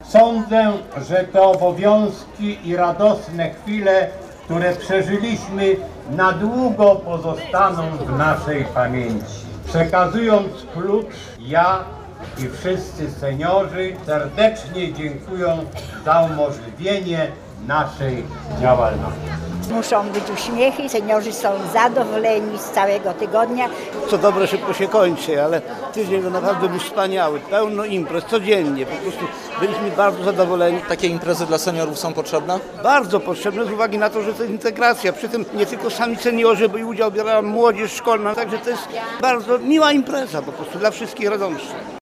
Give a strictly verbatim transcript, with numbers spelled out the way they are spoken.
Sądzę, że te obowiązki i radosne chwile, które przeżyliśmy, na długo pozostaną w naszej pamięci. Przekazując klucz, ja i wszyscy seniorzy serdecznie dziękuję za umożliwienie naszej działalności. Muszą być uśmiechy, seniorzy są zadowoleni z całego tygodnia. Co dobre szybko się kończy, ale tydzień był naprawdę był wspaniały, pełno imprez, codziennie, po prostu byliśmy bardzo zadowoleni. Takie imprezy dla seniorów są potrzebne? Bardzo potrzebne z uwagi na to, że to jest integracja, przy tym nie tylko sami seniorzy, bo i udział biorała młodzież szkolna, także to jest bardzo miła impreza po prostu dla wszystkich radomszczan.